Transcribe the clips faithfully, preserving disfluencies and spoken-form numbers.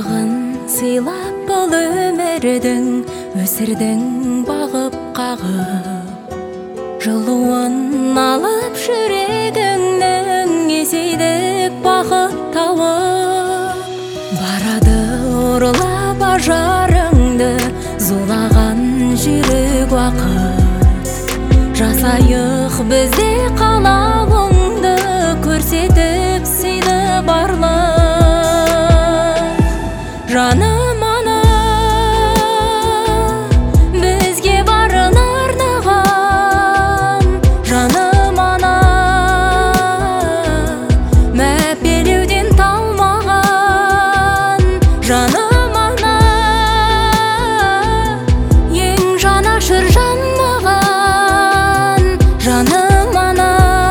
Бағын сыйлап бұл өмірдің, өсірдің бағып қағып. Жылуын алып жүрегіңнің, есейдік бақыт тауып. Барады ұрлап ажарыңды, зулаған жүрек уақыт. Жасайық бізде қалауыңды, көрсетіп сыйды барлық. Жаным ана, бізге барын арнаған. Жаным ана, мәпелеуден талмаған. Жаным ана, ең жанашыр жан маған. Жаным ана,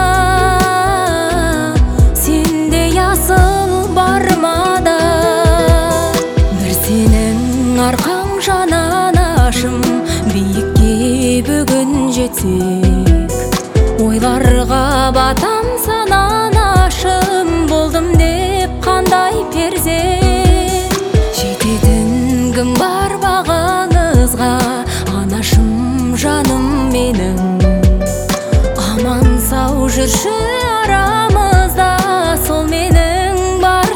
сендей асыл бармада. Бір сенің арқаң жананашым, биікке бүгін жетсек. Ойларға батам сананашым, болдым деп қандай перзент. Жететін кім бар бағаңызға, анашым жаным менің. Аман сау жүрші арамызда, сол менің бар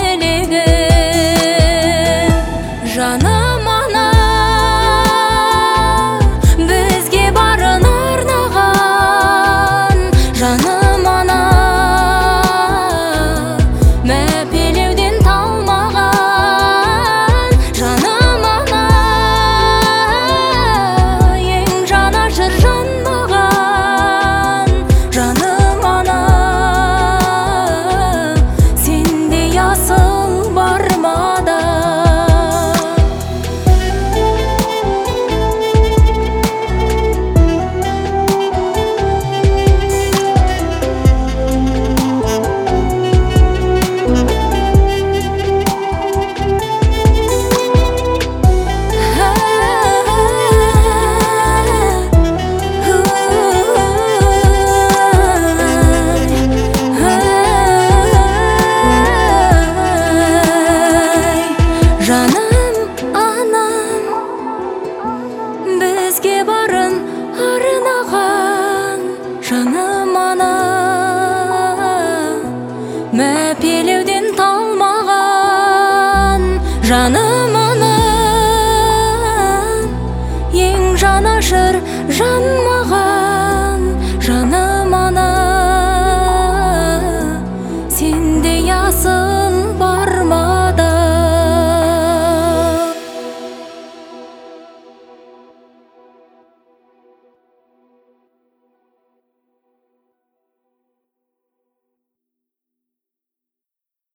тілегім. Жаным ана, бізге барын арнаған. Жаным ана, мәпелеуден талмаған. Жаным ана, ең жанашыр жан маған. Жаным ана, сендей асыл бармада. Жаным анам, бізге барын арнаған. Жаным ана, мәпелеуден талмаған. Жаным ана, ең жанашыр жан маған. Жаным ана, сендей асыл